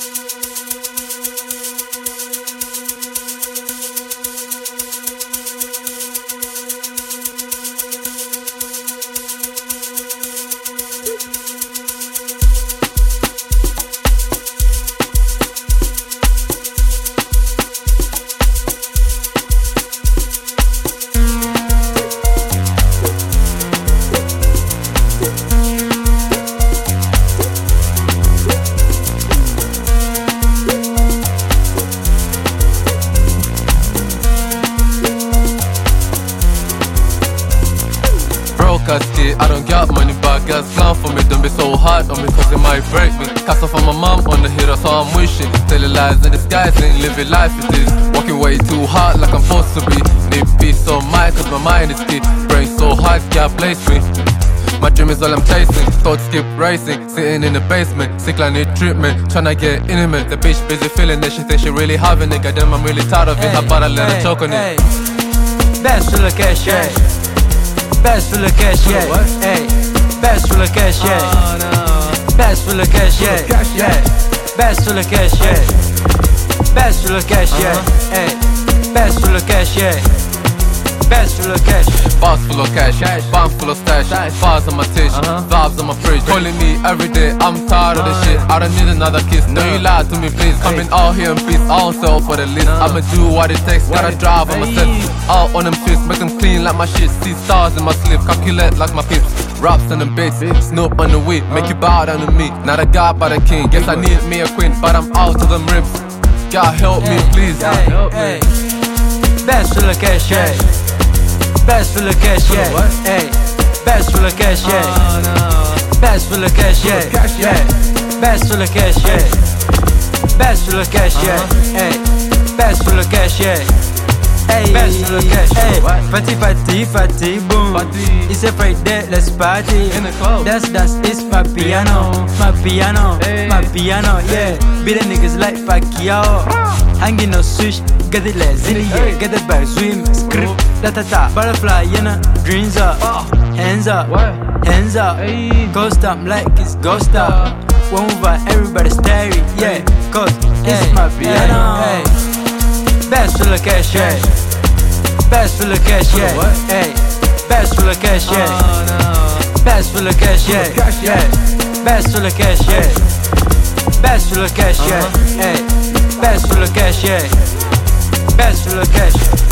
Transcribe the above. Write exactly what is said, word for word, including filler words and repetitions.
I don't got money, but girls clown for me. Don't be so hard on me, cause it might break me. Castle for my mom on the hill, that's how I'm wishing. Telling lies in disguise, ain't living life it is. Walking way too hard like I'm supposed to be. Need peace of mind, cause my mind is key. Brain so hard, can't place me. My dream is all I'm chasing. Thoughts keep racing, sitting in the basement. Sick like need treatment, tryna get intimate. The bitch busy feeling it, she think she really having it. Goddamn, I'm really tired of it, how about I let her choke on it? Best full of cash, yeah. Best full of cash, yeah. Hey, best full of cash, yeah. Best full of cash, yeah. Yeah, best full of cash, yeah. Best full of cash, yeah. Hey, best full of cash, yeah. Best full of cash. Box full of cash, bomb full of stash. Bars on my tish, vibes on my fridge. Calling me every day, I'm tired of this shit. I don't need another kiss, no you lie to me please. Coming out here in peace, I don't sell for the list. I'ma do what it takes, gotta drive on my set. Out on them twists, make them clean like my shit. See stars in my slip, calculate like my pips. Raps and them bits, Snoop on the weed, make you bow down to me. Not a god but a king, guess I need me a queen, but I'm out of them ribs. God help me please, God help me. Best full of cash, yeah. Best full of cash, yeah. Hey, best full of cash, yeah. Best full of cash, yeah. Yeah, best full of cash, yeah. Best full of cash, yeah. Hey, best full of cash, yeah. Hey, best full of cash, hey. Party, party, party, boom. It's a Friday, let's party. In the club. That's that's it's my piano, my piano, my piano, yeah. Beat the niggas like Pacquiao. Hanging on switch, get it like zilly, yeah. Get it back, swim, script, da ta ta. Butterfly, you know, dreams up, hands up, hands up. Ghost up like it's ghost up. One over, everybody staring, yeah. Cause it's my piano. Hey, best full of cash, yeah. Best full of cash, yeah. Hey, best full of cash, yeah. Best full of cash, yeah. Yeah, best full of cash, yeah. Best full of cash, yeah. Hey, best full of cash, yeah. Best full of cash.